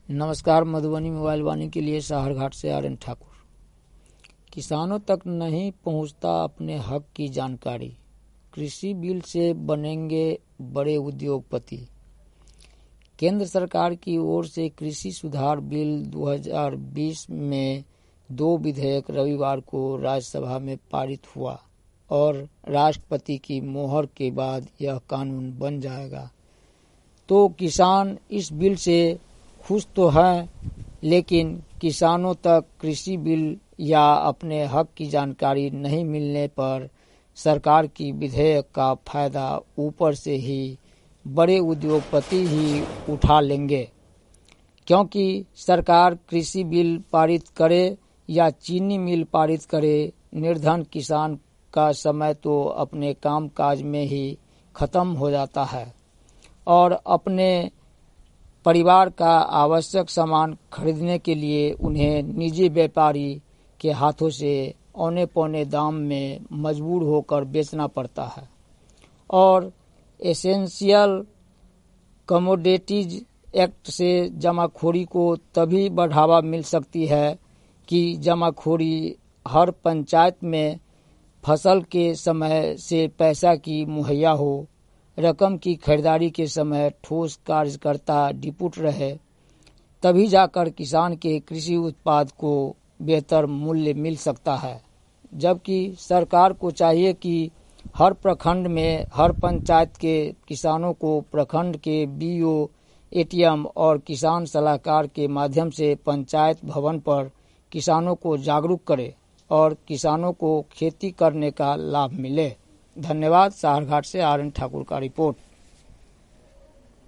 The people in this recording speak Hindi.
नमस्कार। मधुबनी मोबाइल वाणी के लिए साहरघाट से आर एन ठाकुर। किसानों तक नहीं पहुंचता अपने हक की जानकारी, कृषि बिल से बनेंगे बड़े उद्योगपति। केंद्र सरकार की ओर से कृषि सुधार बिल 2020 में 2 विधेयक रविवार को राज्यसभा में पारित हुआ और राष्ट्रपति की मोहर के बाद यह कानून बन जाएगा। तो किसान इस बिल से खुश तो हैं, लेकिन किसानों तक कृषि बिल या अपने हक की जानकारी नहीं मिलने पर सरकार की विधेयक का फायदा ऊपर से ही बड़े उद्योगपति ही उठा लेंगे, क्योंकि सरकार कृषि बिल पारित करे या चीनी मिल पारित करे, निर्धन किसान का समय तो अपने काम काज में ही खत्म हो जाता है और अपने परिवार का आवश्यक सामान खरीदने के लिए उन्हें निजी व्यापारी के हाथों से औने पौने दाम में मजबूर होकर बेचना पड़ता है। और एसेंशियल कमोडिटीज एक्ट से जमाखोरी को तभी बढ़ावा मिल सकती है कि जमाखोरी हर पंचायत में फसल के समय से पैसा की मुहैया हो, रकम की खरीदारी के समय ठोस कार्यकर्ता डिपुट रहे, तभी जाकर किसान के कृषि उत्पाद को बेहतर मूल्य मिल सकता है। जबकि सरकार को चाहिए कि हर प्रखंड में हर पंचायत के किसानों को प्रखंड के बीओ, एटीएम और किसान सलाहकार के माध्यम से पंचायत भवन पर किसानों को जागरूक करे और किसानों को खेती करने का लाभ मिले। धन्यवाद। साहरघाट से आर एन ठाकुर का रिपोर्ट।